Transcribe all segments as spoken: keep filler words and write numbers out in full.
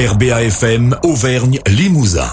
R B A F M, Auvergne, Limousin.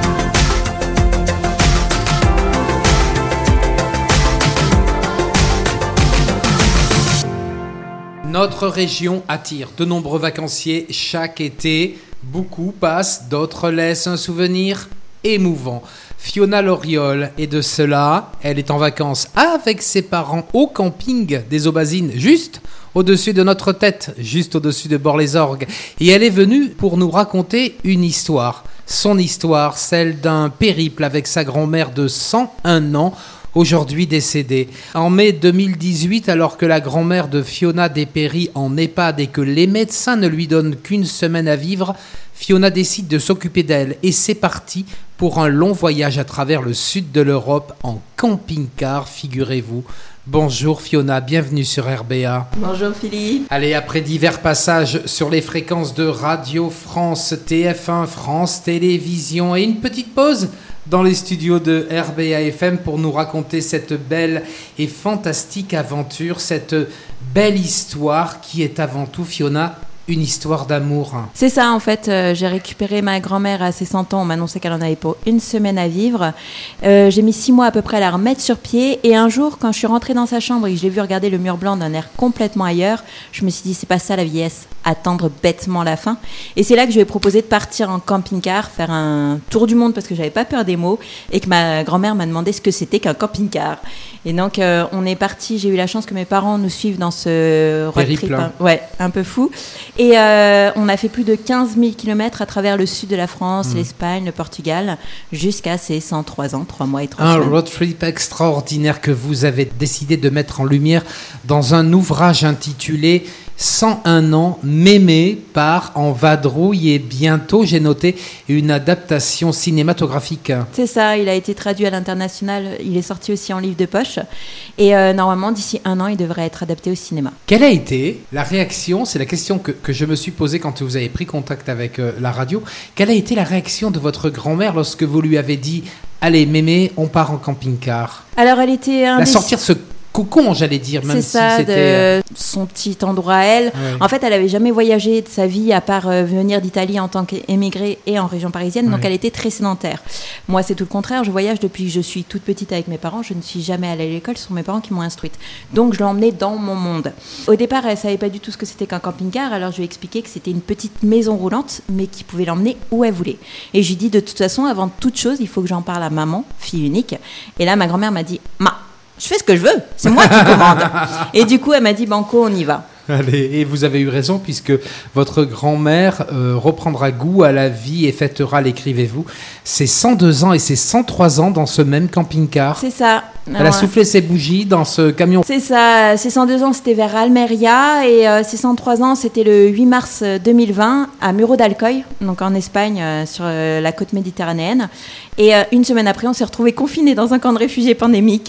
Notre région attire de nombreux vacanciers chaque été. Beaucoup passent, d'autres laissent un souvenir émouvant. Fiona Loriol est de cela. Elle est en vacances avec ses parents au camping des Aubazines, juste au-dessus de notre tête, juste au-dessus de Bord-les-Orgues. Et elle est venue pour nous raconter une histoire. Son histoire, celle d'un périple avec sa grand-mère de cent un ans, aujourd'hui décédée. En mai deux mille dix-huit, alors que la grand-mère de Fiona dépérit en EHPAD et que les médecins ne lui donnent qu'une semaine à vivre, Fiona décide de s'occuper d'elle et c'est parti pour un long voyage à travers le sud de l'Europe en camping-car, figurez-vous. Bonjour Fiona, bienvenue sur R B A. Bonjour Philippe. Allez, après divers passages sur les fréquences de Radio France, T F un, France Télévisions et une petite pause dans les studios de R B A F M pour nous raconter cette belle et fantastique aventure, cette belle histoire qui est avant tout, Fiona, une histoire d'amour. C'est ça en fait, euh, j'ai récupéré ma grand-mère à ses cent ans, on m'a annoncé qu'elle en avait pour une semaine à vivre. Euh, j'ai mis six mois à peu près à la remettre sur pied et un jour quand je suis rentrée dans sa chambre et que je l'ai vu regarder le mur blanc d'un air complètement ailleurs, je me suis dit c'est pas ça la vieillesse, attendre bêtement la fin. Et c'est là que je lui ai proposé de partir en camping-car, faire un tour du monde parce que j'avais pas peur des mots et que ma grand-mère m'a demandé ce que c'était qu'un camping-car. Et donc euh, on est parti, j'ai eu la chance que mes parents nous suivent dans ce road trip, hein, ouais, un peu fou. Et euh, on a fait plus de quinze mille kilomètres à travers le sud de la France, mmh. l'Espagne, le Portugal, jusqu'à ses cent trois ans, trois mois et trois semaines. Un road trip extraordinaire que vous avez décidé de mettre en lumière dans un ouvrage intitulé cent un ans, Mémé part en vadrouille et bientôt, j'ai noté, une adaptation cinématographique. C'est ça, il a été traduit à l'international, il est sorti aussi en livre de poche et euh, normalement d'ici un an il devrait être adapté au cinéma. Quelle a été la réaction, c'est la question que, que je me suis posée quand vous avez pris contact avec euh, la radio, quelle a été la réaction de votre grand-mère lorsque vous lui avez dit « Allez Mémé, on part en camping-car » Alors elle était... La sortir de ce cocon, j'allais dire, même c'est si ça, c'était... de son petit endroit à elle. Ouais. En fait, elle n'avait jamais voyagé de sa vie à part euh, venir d'Italie en tant qu'émigrée et en région parisienne, ouais. Donc elle était très sédentaire. Moi, c'est tout le contraire. Je voyage depuis que je suis toute petite avec mes parents. Je ne suis jamais allée à l'école. Ce sont mes parents qui m'ont instruite. Donc, je l'ai emmenée dans mon monde. Au départ, elle ne savait pas du tout ce que c'était qu'un camping-car. Alors, je lui ai expliqué que c'était une petite maison roulante, mais qui pouvait l'emmener où elle voulait. Et je lui ai dit, de toute façon, avant toute chose, il faut que j'en parle à maman, fille unique. Et là, ma grand-mère m'a dit, « Ma, je fais ce que je veux, c'est moi qui commande. » Et du coup, elle m'a dit, Banco, on y va. Allez, et vous avez eu raison puisque votre grand-mère euh, reprendra goût à la vie et fêtera, l'écrivez-vous, ses cent deux ans et ses cent trois ans dans ce même camping-car. C'est ça. Elle Alors, a soufflé ses bougies dans ce camion. C'est ça. Ses cent deux ans, c'était vers Almeria et euh, ses cent trois ans, c'était le huit mars deux mille vingt à Muro d'Alcoy, donc en Espagne, euh, sur euh, la côte méditerranéenne. Et euh, une semaine après, on s'est retrouvés confinés dans un camp de réfugiés pandémiques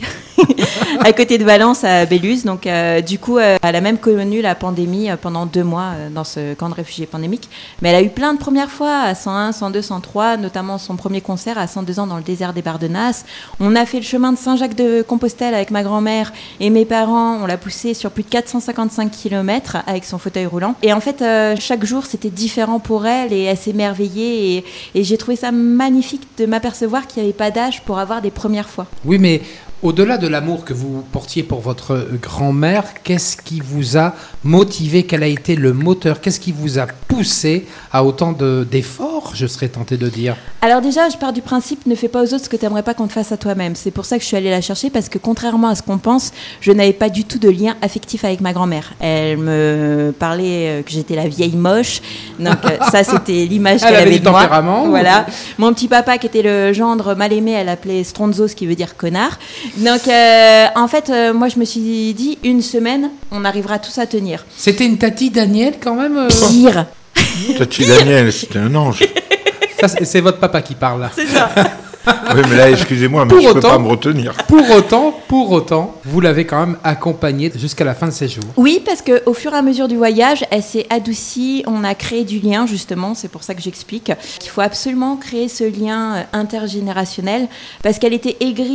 à côté de Valence, à Béluz. Donc, euh, du coup, euh, elle a même connu la pandémie euh, pendant deux mois euh, dans ce camp de réfugiés pandémiques. Mais elle a eu plein de premières fois à cent un, cent deux, cent trois, notamment son premier concert à cent deux ans dans le désert des Bardenas. On a fait le chemin de Saint-Jacques-de-Compostelle avec ma grand-mère et mes parents. On l'a poussé sur plus de quatre cent cinquante-cinq kilomètres avec son fauteuil roulant. Et en fait, euh, chaque jour, c'était différent pour elle et elle s'émerveillait. Et, et j'ai trouvé ça magnifique de m'apercevoir qu'il n'y avait pas d'âge pour avoir des premières fois. Oui, mais au-delà de l'amour que vous portiez pour votre grand-mère, qu'est-ce qui vous a motivé? Quel a été le moteur? Qu'est-ce qui vous a poussé à autant de, d'efforts, je serais tenté de dire? Alors déjà, je pars du principe, ne fais pas aux autres ce que tu n'aimerais pas qu'on te fasse à toi-même. C'est pour ça que je suis allée la chercher, parce que contrairement à ce qu'on pense, je n'avais pas du tout de lien affectif avec ma grand-mère. Elle me parlait que j'étais la vieille moche, donc ça c'était l'image qu'elle elle avait, avait du de moi. Tempérament, voilà. Ou... Mon petit papa qui était le gendre mal aimé, elle appelait Stronzo, ce qui veut dire connard. Donc, euh, en fait, euh, moi, je me suis dit, une semaine, on arrivera tous à tenir. C'était une Tati Daniel, quand même euh... Pire. Tati Daniel, c'était un ange. Ça, c'est, c'est votre papa qui parle, là. C'est ça. Oui, mais là, excusez-moi, mais pour je ne autant, peux pas me retenir. Pour autant, pour autant, vous l'avez quand même accompagnée jusqu'à la fin de ses jours. Oui, parce qu'au fur et à mesure du voyage, elle s'est adoucie, on a créé du lien, justement, c'est pour ça que j'explique qu'il faut absolument créer ce lien intergénérationnel, parce qu'elle était aigrie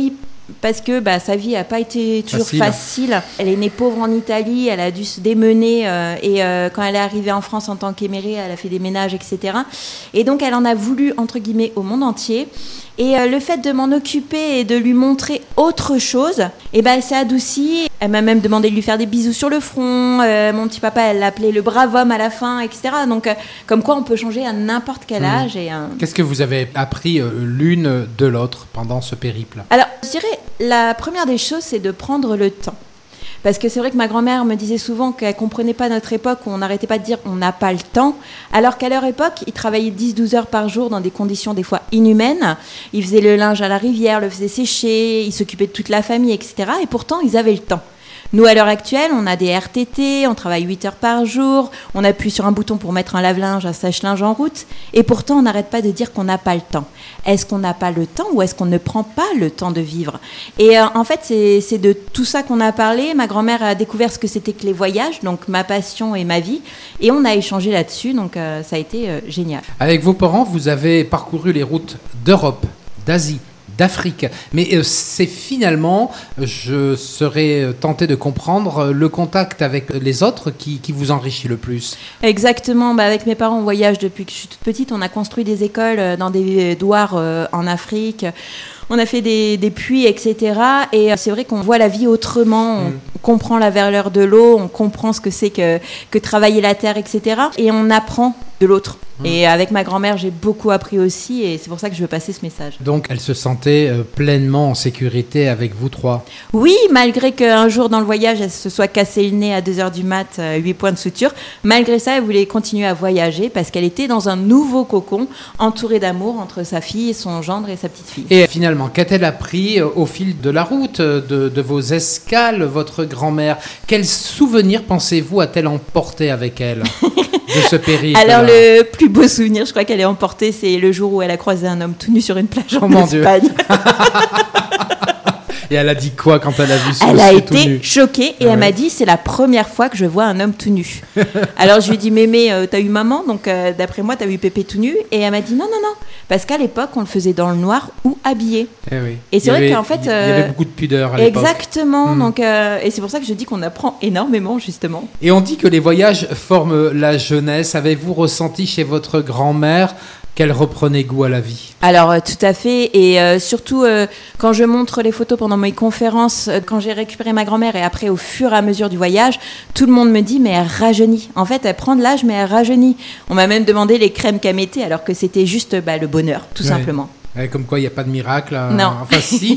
parce que bah, sa vie n'a pas été toujours Facile. facile. Elle est née pauvre en Italie, elle a dû se démener euh, et euh, quand elle est arrivée en France en tant qu'émérée, elle a fait des ménages, et cetera. Et donc elle en a voulu, entre guillemets, au monde entier. Et euh, le fait de m'en occuper et de lui montrer autre chose, eh ben, elle s'est adoucie. Elle m'a même demandé de lui faire des bisous sur le front. Euh, mon petit papa, elle l'appelait le brave homme à la fin, et cetera. Donc, euh, comme quoi on peut changer à n'importe quel âge. Mmh. Et, euh... Qu'est-ce que vous avez appris euh, l'une de l'autre pendant ce périple ? Alors, je dirais, la première des choses, c'est de prendre le temps. Parce que c'est vrai que ma grand-mère me disait souvent qu'elle ne comprenait pas notre époque, où on n'arrêtait pas de dire on n'a pas le temps, alors qu'à leur époque, ils travaillaient dix douze heures par jour dans des conditions des fois inhumaines. Ils faisaient le linge à la rivière, le faisaient sécher, ils s'occupaient de toute la famille, et cetera. Et pourtant, ils avaient le temps. Nous, à l'heure actuelle, on a des R T T, on travaille huit heures par jour, on appuie sur un bouton pour mettre un lave-linge, un sèche-linge en route, et pourtant, on n'arrête pas de dire qu'on n'a pas le temps. Est-ce qu'on n'a pas le temps ou est-ce qu'on ne prend pas le temps de vivre ? Et euh, en fait, c'est, c'est de tout ça qu'on a parlé. Ma grand-mère a découvert ce que c'était que les voyages, donc ma passion et ma vie, et on a échangé là-dessus, donc euh, ça a été euh, génial. Avec vos parents, vous avez parcouru les routes d'Europe, d'Asie, d'Afrique. Mais euh, c'est finalement, je serais tenté de comprendre, le contact avec les autres qui, qui vous enrichit le plus. Exactement. Bah, avec mes parents, on voyage depuis que je suis toute petite. On a construit des écoles dans des douars euh, en Afrique. On a fait des, des puits, et cetera. Et c'est vrai qu'on voit la vie autrement. On mmh. comprend la valeur de l'eau, on comprend ce que c'est que, que travailler la terre, et cetera. Et on apprend de l'autre. Mmh. Et avec ma grand-mère, j'ai beaucoup appris aussi. Et c'est pour ça que je veux passer ce message. Donc, elle se sentait euh, pleinement en sécurité avec vous trois ? Oui, malgré qu'un jour dans le voyage, elle se soit cassé le nez à deux heures du mat, euh, huit points de suture. Malgré ça, elle voulait continuer à voyager parce qu'elle était dans un nouveau cocon, entourée d'amour entre sa fille, son gendre et sa petite fille. Et finalement, qu'a-t-elle appris au fil de la route, de, de vos escales, votre grand-mère ? Quels souvenirs, pensez-vous, a-t-elle emporté avec elle de ce périple ? Alors, le plus beau souvenir, je crois qu'elle est emportée, c'est le jour où elle a croisé un homme tout nu sur une plage oh en Espagne. Et elle a dit quoi quand elle a vu ce Elle a tout été nu choquée et ah elle ouais. m'a dit c'est la première fois que je vois un homme tout nu. Alors je lui ai dit mémé, euh, t'as eu maman, donc euh, d'après moi t'as eu pépé tout nu. Et elle m'a dit non non non, parce qu'à l'époque on le faisait dans le noir ou habillé. Eh oui. Et c'est il vrai avait, qu'en fait il y avait euh, beaucoup de pudeur à l'époque. Exactement. Mmh. Donc euh, et c'est pour ça que je dis qu'on apprend énormément justement. Et on dit que les voyages forment la jeunesse. Avez-vous ressenti chez votre grand-mère qu'elle reprenait goût à la vie ? Alors euh, tout à fait, et euh, surtout euh, quand je montre les photos pendant mes conférences, euh, quand j'ai récupéré ma grand-mère et après au fur et à mesure du voyage, tout le monde me dit mais elle rajeunit. En fait elle prend de l'âge mais elle rajeunit. On m'a même demandé les crèmes qu'elle mettait alors que c'était juste bah, le bonheur tout ouais. simplement. Ouais, comme quoi il n'y a pas de miracle. Hein. Non. Enfin si.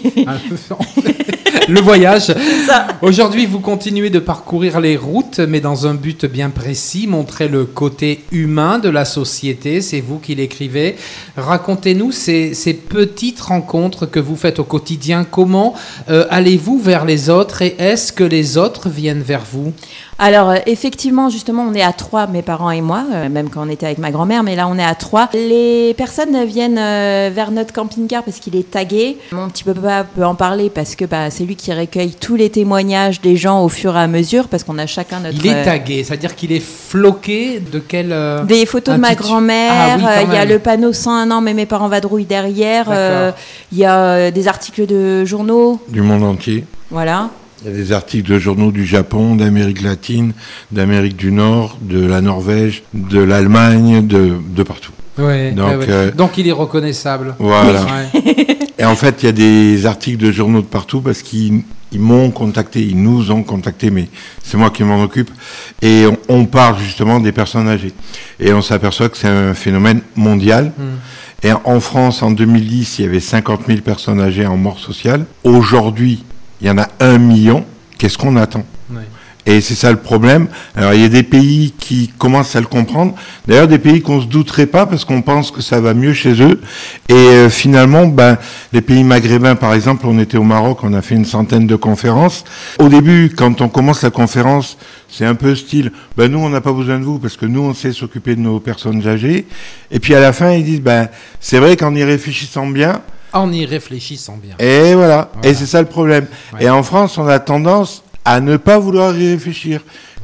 Le voyage. Ça. Aujourd'hui, vous continuez de parcourir les routes, mais dans un but bien précis, montrer le côté humain de la société. C'est vous qui l'écrivez. Racontez-nous ces, ces petites rencontres que vous faites au quotidien. Comment euh, allez-vous vers les autres et est-ce que les autres viennent vers vous ? Alors, euh, effectivement, justement, on est à trois, mes parents et moi, euh, même quand on était avec ma grand-mère, mais là, on est à trois. Les personnes viennent euh, vers notre camping-car parce qu'il est tagué. Mon petit papa peut en parler parce que bah, c'est lui qui recueille tous les témoignages des gens au fur et à mesure, parce qu'on a chacun notre... Il est tagué, c'est-à-dire qu'il est floqué de quel... Euh, des photos de ma titre. grand-mère, il ah, oui, euh, y a le panneau cent un ans, mais mes parents vadrouillent derrière. Il euh, y a euh, des articles de journaux. Du monde entier. Voilà. Il y a des articles de journaux du Japon, d'Amérique latine, d'Amérique du Nord, de la Norvège, de l'Allemagne, de, de partout. Ouais, Donc, ouais, ouais. Euh, Donc il est reconnaissable. Voilà. Ouais. Et en fait, il y a des articles de journaux de partout parce qu'ils ils m'ont contacté, ils nous ont contacté, mais c'est moi qui m'en occupe. Et on, on parle justement des personnes âgées. Et on s'aperçoit que c'est un phénomène mondial. Mmh. Et en France, en deux mille dix, il y avait cinquante mille personnes âgées en mort sociale. Aujourd'hui, il y en a un million. Qu'est-ce qu'on attend ? Oui. Et c'est ça le problème. Alors, il y a des pays qui commencent à le comprendre. D'ailleurs, des pays qu'on se douterait pas parce qu'on pense que ça va mieux chez eux. Et euh, finalement, ben, les pays maghrébins, par exemple, on était au Maroc, on a fait une centaine de conférences. Au début, quand on commence la conférence, c'est un peu style, ben, nous, on n'a pas besoin de vous parce que nous, on sait s'occuper de nos personnes âgées. Et puis, à la fin, ils disent, ben, c'est vrai qu'en y réfléchissant bien, en y réfléchissant bien. Et voilà. voilà. Et c'est ça le problème. Ouais. Et en France, on a tendance à ne pas vouloir y réfléchir.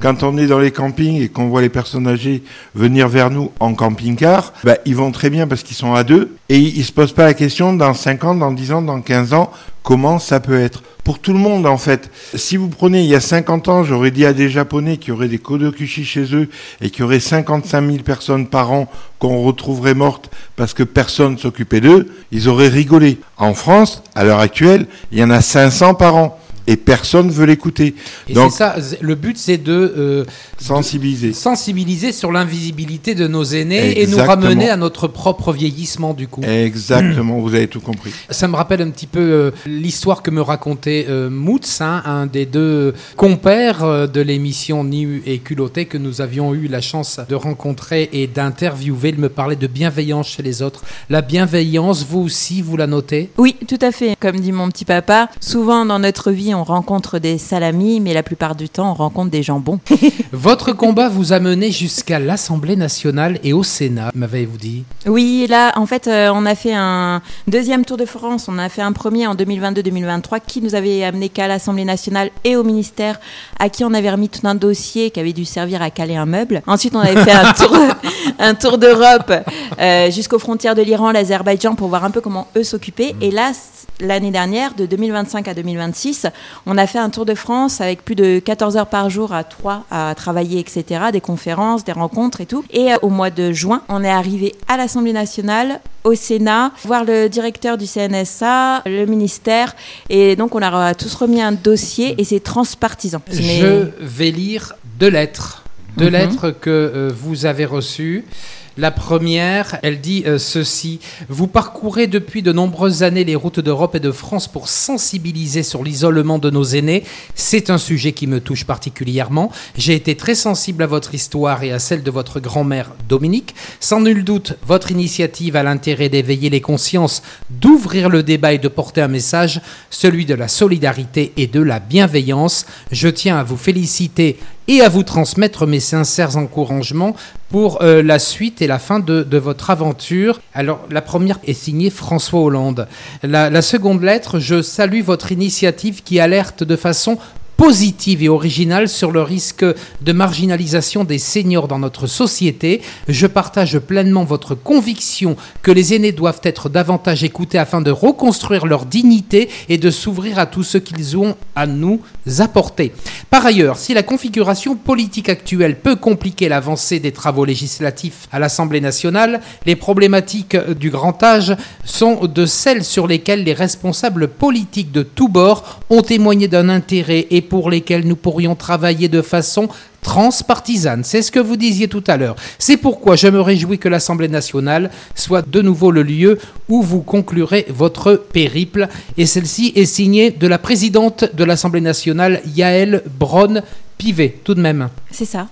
Quand on est dans les campings et qu'on voit les personnes âgées venir vers nous en camping-car, bah, ils vont très bien parce qu'ils sont à deux et ils se posent pas la question dans cinq ans, dans dix ans, dans quinze ans, comment ça peut être. Pour tout le monde, en fait. Si vous prenez, il y a cinquante ans, j'aurais dit à des Japonais qui auraient des kodokushi chez eux et qui auraient cinquante-cinq mille personnes par an qu'on retrouverait mortes parce que personne s'occupait d'eux, ils auraient rigolé. En France, à l'heure actuelle, il y en a cinq cents par an. Et personne veut l'écouter. Et donc, c'est ça, le but c'est de euh, sensibiliser. De sensibiliser sur l'invisibilité de nos aînés. Exactement. Et nous ramener à notre propre vieillissement du coup. Exactement, vous avez tout compris. Ça me rappelle un petit peu euh, l'histoire que me racontait euh, Moutz, hein, un des deux compères euh, de l'émission Nu et Culotté que nous avions eu la chance de rencontrer et d'interviewer. Il me parlait de bienveillance chez les autres. La bienveillance, vous aussi, vous la notez ? Oui, tout à fait. Comme dit mon petit papa, souvent dans notre vie, on rencontre des salamis, mais la plupart du temps, on rencontre des jambons. Votre combat vous a mené jusqu'à l'Assemblée nationale et au Sénat, m'avez-vous dit ? Oui, là, en fait, euh, on a fait un deuxième Tour de France. On a fait un premier en deux mille vingt-deux deux mille vingt-trois qui nous avait amené qu'à l'Assemblée nationale et au ministère, à qui on avait remis tout un dossier qui avait dû servir à caler un meuble. Ensuite, on avait fait un tour, un tour d'Europe euh, jusqu'aux frontières de l'Iran, l'Azerbaïdjan, pour voir un peu comment eux s'occupaient. Et là, l'année dernière, de deux mille vingt-cinq à deux mille vingt-six, on a fait un tour de France avec plus de quatorze heures par jour à Troyes à travailler, et cetera, des conférences, des rencontres et tout. Et euh, au mois de juin, on est arrivé à l'Assemblée nationale, au Sénat, voir le directeur du C N S A, le ministère. Et donc, on leur a tous remis un dossier et c'est transpartisan. Mais... Je vais lire deux lettres. Deux Mm-hmm. lettres que euh, vous avez reçues. La première, elle dit euh, ceci. Vous parcourez depuis de nombreuses années les routes d'Europe et de France pour sensibiliser sur l'isolement de nos aînés. C'est un sujet qui me touche particulièrement. J'ai été très sensible à votre histoire et à celle de votre grand-mère Dominique. Sans nul doute, votre initiative a l'intérêt d'éveiller les consciences, d'ouvrir le débat et de porter un message, celui de la solidarité et de la bienveillance. Je tiens à vous féliciter et à vous transmettre mes sincères encouragements pour euh, la suite et la fin de, de votre aventure. Alors, la première est signée François Hollande. La, la seconde lettre, je salue votre initiative qui alerte de façon positive et originale sur le risque de marginalisation des seniors dans notre société. Je partage pleinement votre conviction que les aînés doivent être davantage écoutés afin de reconstruire leur dignité et de s'ouvrir à tout ce qu'ils ont à nous apporter. Par ailleurs, si la configuration politique actuelle peut compliquer l'avancée des travaux législatifs à l'Assemblée nationale, les problématiques du grand âge sont de celles sur lesquelles les responsables politiques de tous bords ont témoigné d'un intérêt et pour lesquels nous pourrions travailler de façon transpartisane. C'est ce que vous disiez tout à l'heure. C'est pourquoi je me réjouis que l'Assemblée nationale soit de nouveau le lieu où vous conclurez votre périple. Et celle-ci est signée de la présidente de l'Assemblée nationale, Yaël Braun-Pivet, tout de même. C'est ça.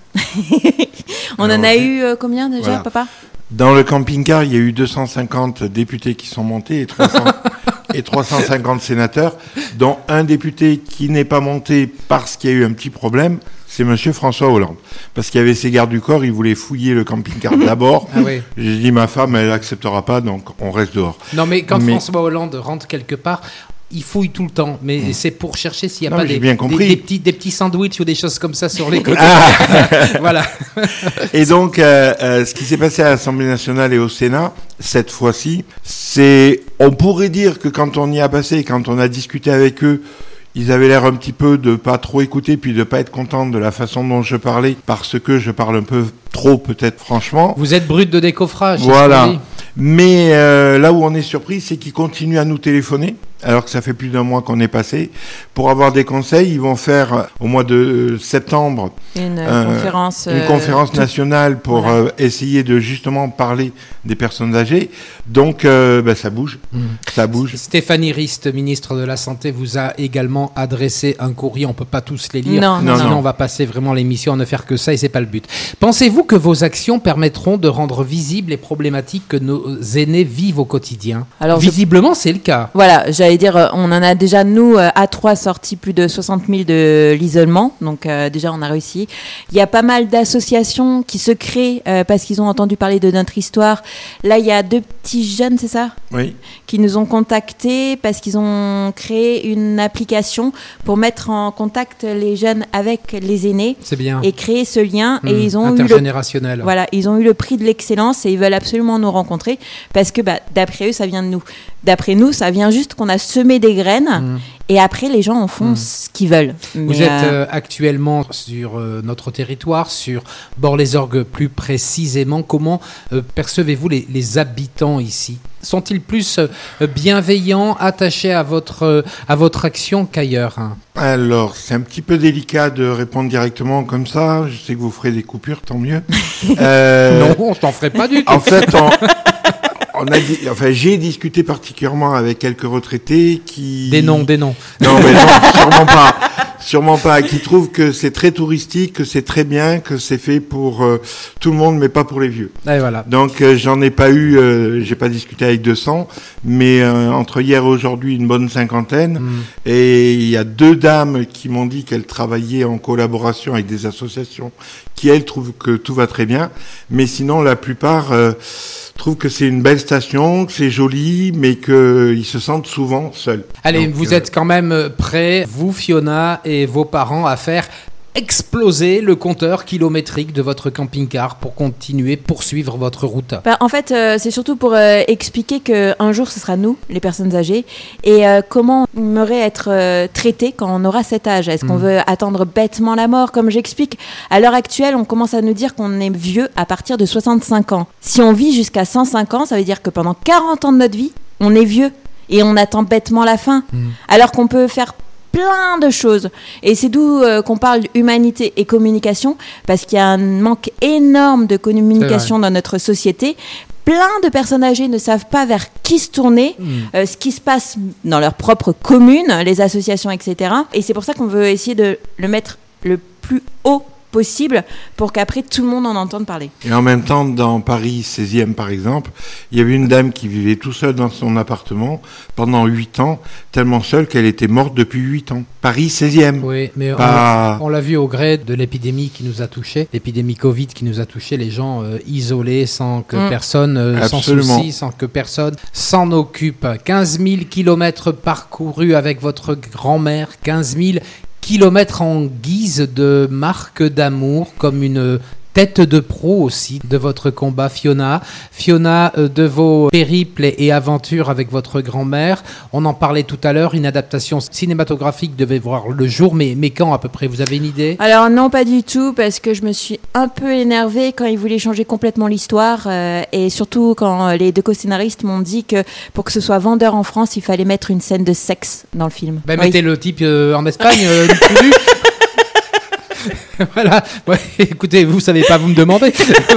On Alors, en a okay. eu euh, combien déjà, Voilà. papa ? Dans le camping-car, il y a eu deux cent cinquante députés qui sont montés et trois cents et trois cent cinquante sénateurs, dont un député qui n'est pas monté parce qu'il y a eu un petit problème, c'est monsieur François Hollande. Parce qu'il y avait ses gardes du corps, il voulait fouiller le camping-car d'abord. Ah oui. J'ai dit, ma femme, elle acceptera pas, donc on reste dehors. Non, mais quand Mais- François Hollande rentre quelque part, il fouille tout le temps, mais mmh. c'est pour chercher s'il n'y a Non, pas j'ai des, bien des, compris. des petits, des petits sandwichs ou des choses comme ça sur les côtés. Ah Voilà. Et donc, euh, euh, ce qui s'est passé à l'Assemblée nationale et au Sénat, cette fois-ci, c'est... On pourrait dire que quand on y a passé, quand on a discuté avec eux, ils avaient l'air un petit peu de pas trop écouter, puis de pas être contents de la façon dont je parlais, parce que je parle un peu trop, peut-être, franchement. Vous êtes brut de décoffrage. c'est ce qu'on Voilà. dit. Mais euh, là où on est surpris, c'est qu'ils continuent à nous téléphoner, alors que ça fait plus d'un mois qu'on est passé, pour avoir des conseils. Ils vont faire, euh, au mois de euh, septembre, Une euh, conférence. une euh, conférence tout- nationale pour Voilà. euh, essayer de justement parler des personnes âgées. Donc, euh, ben, ça bouge, Mmh. ça bouge. Stéphanie Rist, ministre de la Santé, vous a également adressé un courrier. On ne peut pas tous les lire. Non, non, Sinon, non. on va passer vraiment l'émission à ne faire que ça et c'est pas le but. Pensez-vous que vos actions permettront de rendre visibles les problématiques que nos aînés vivent au quotidien ? Alors, je- Visiblement, c'est le cas. Voilà, j'allais j'allais dire, on en a déjà, nous, à trois, sorti plus de soixante mille de l'isolement. Donc, euh, déjà, on a réussi. Il y a pas mal d'associations qui se créent euh, parce qu'ils ont entendu parler de notre histoire. Là, il y a deux petits jeunes, c'est ça ? Oui. Qui nous ont contactés parce qu'ils ont créé une application pour mettre en contact les jeunes avec les aînés. C'est bien. Et créer ce lien. Mmh, et ils ont intergénérationnel. eu le, voilà, ils ont eu le prix de l'excellence et ils veulent absolument nous rencontrer parce que, bah, d'après eux, ça vient de nous. D'après nous, ça vient juste qu'on a semé des graines mmh. et après, les gens en font mmh. ce qu'ils veulent. Vous Mais êtes euh... euh, actuellement sur euh, notre territoire, sur Bar-les-Orgues plus précisément. Comment euh, percevez-vous les, les habitants ici ? Sont-ils plus euh, bienveillants, attachés à votre, euh, à votre action qu'ailleurs, hein ? Alors, c'est un petit peu délicat de répondre directement comme ça. Je sais que vous ferez des coupures, tant mieux. euh... Non, je t'en ferai pas du tout. En fait, on... On a dit, enfin, j'ai discuté particulièrement avec quelques retraités qui... Des noms, des noms. Non, mais non, sûrement pas. Sûrement pas. Qui trouvent que c'est très touristique, que c'est très bien, que c'est fait pour euh, tout le monde, mais pas pour les vieux. Et voilà. Donc, euh, j'en ai pas eu, euh, j'ai pas discuté avec deux cents, mais euh, entre hier et aujourd'hui, une bonne cinquantaine. Mm. Et il y a deux dames qui m'ont dit qu'elles travaillaient en collaboration avec des associations qui, elles, trouvent que tout va très bien. Mais sinon, la plupart... Euh, trouvent que c'est une belle station, que c'est joli, mais qu'ils se sentent souvent seuls. Allez, Donc, vous euh... êtes quand même prêts, vous, Fiona, et vos parents, à faire exploser le compteur kilométrique de votre camping-car pour continuer, poursuivre votre route. Bah, en fait, euh, c'est surtout pour euh, expliquer qu'un jour, ce sera nous, les personnes âgées, et euh, comment on aimerait être euh, traité quand on aura cet âge. Est-ce mmh. qu'on veut attendre bêtement la mort ? Comme j'explique, à l'heure actuelle, on commence à nous dire qu'on est vieux à partir de soixante-cinq ans. Si on vit jusqu'à cent cinq ans, ça veut dire que pendant quarante ans de notre vie, on est vieux et on attend bêtement la fin. Mmh. Alors qu'on peut faire plein de choses. Et c'est d'où euh, qu'on parle humanité et communication, parce qu'il y a un manque énorme de communication dans notre société. Plein de personnes âgées ne savent pas vers qui se tourner, mmh. euh, ce qui se passe dans leur propre commune, les associations, et cetera. Et c'est pour ça qu'on veut essayer de le mettre le plus haut possible pour qu'après tout le monde en entende parler. Et en même temps, dans Paris seizième par exemple, il y avait une dame qui vivait tout seule dans son appartement pendant huit ans, tellement seule qu'elle était morte depuis huit ans. Paris seizième. Oui, mais Pas... on, on l'a vu au gré de l'épidémie qui nous a touchés, l'épidémie Covid qui nous a touchés, les gens euh, isolés sans que mmh. personne euh, s'en soucie, sans que personne s'en occupe. quinze mille kilomètres parcourus avec votre grand-mère, quinze mille kilomètres en guise de marque d'amour, comme une tête de pro aussi de votre combat, Fiona. Fiona, euh, de vos périples et, et aventures avec votre grand-mère. On en parlait tout à l'heure, une adaptation cinématographique devait voir le jour, mais, mais quand à peu près ? Vous avez une idée ? Alors non, pas du tout, parce que je me suis un peu énervée quand ils voulaient changer complètement l'histoire, euh, et surtout quand les deux co-scénaristes m'ont dit que pour que ce soit vendeur en France, il fallait mettre une scène de sexe dans le film. Bah, oui. Mettez le type euh, en Espagne, euh, du Voilà, ouais, écoutez, vous savez pas, vous me demandez.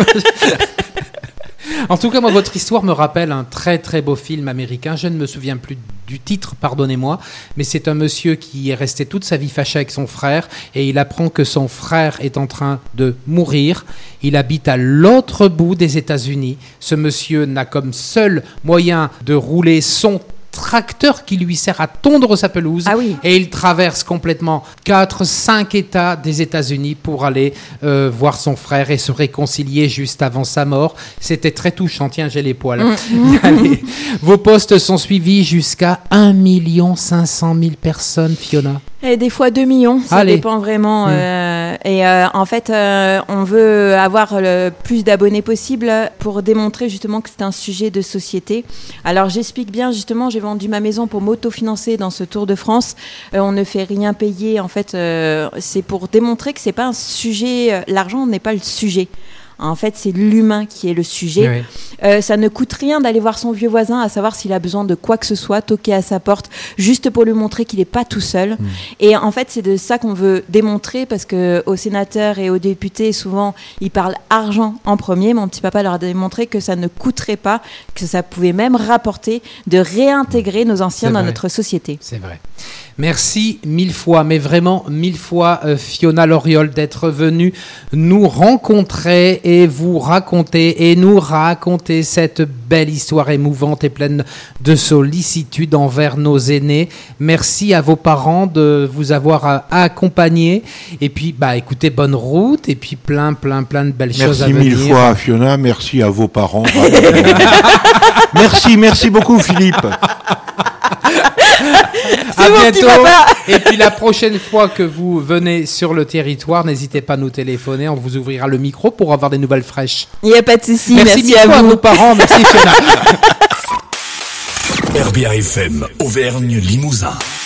En tout cas, moi, votre histoire me rappelle un très très beau film américain. Je ne me souviens plus du titre, pardonnez-moi, mais c'est un monsieur qui est resté toute sa vie fâché avec son frère et il apprend que son frère est en train de mourir. Il habite à l'autre bout des États-Unis. Ce monsieur n'a comme seul moyen de rouler son tracteur qui lui sert à tondre sa pelouse. Ah oui. Et il traverse complètement quatre cinq États des États-Unis pour aller euh, voir son frère et se réconcilier juste avant sa mort. C'était très touchant. Tiens, j'ai les poils. Mmh. Allez. Vos posts sont suivis jusqu'à un million cinq cent mille personnes, Fiona. Et des fois deux millions, ça Allez. dépend vraiment. Mmh. Euh, et euh, en fait, euh, on veut avoir le plus d'abonnés possible pour démontrer justement que c'est un sujet de société. Alors j'explique bien, justement, j'ai vendu ma maison pour m'autofinancer dans ce Tour de France. Euh, on ne fait rien payer. En fait, euh, c'est pour démontrer que c'est pas un sujet. L'argent n'est pas le sujet. En fait, c'est l'humain qui est le sujet. Oui. Euh, ça ne coûte rien d'aller voir son vieux voisin, à savoir s'il a besoin de quoi que ce soit, toquer à sa porte, juste pour lui montrer qu'il n'est pas tout seul. Mmh. Et en fait, c'est de ça qu'on veut démontrer, parce qu'aux sénateurs et aux députés, souvent, ils parlent argent en premier. Mon petit papa leur a démontré que ça ne coûterait pas, que ça pouvait même rapporter de réintégrer nos anciens dans notre société. C'est vrai. Merci mille fois, mais vraiment mille fois, euh, Fiona Loriol, d'être venue nous rencontrer et et vous raconter et nous raconter cette belle histoire émouvante et pleine de sollicitude envers nos aînés. Merci à vos parents de vous avoir accompagnés. Et puis, bah, écoutez, bonne route et puis plein, plein, plein de belles merci choses à venir. Merci mille fois, Fiona. Merci à vos parents. merci, merci beaucoup, Philippe. À bientôt. Et puis la prochaine fois que vous venez sur le territoire, n'hésitez pas à nous téléphoner. On vous ouvrira le micro pour avoir des nouvelles fraîches. Il n'y a pas de souci. Merci, merci à, à vous. À vos parents. Merci Fiona. R B A F M Auvergne Limousin.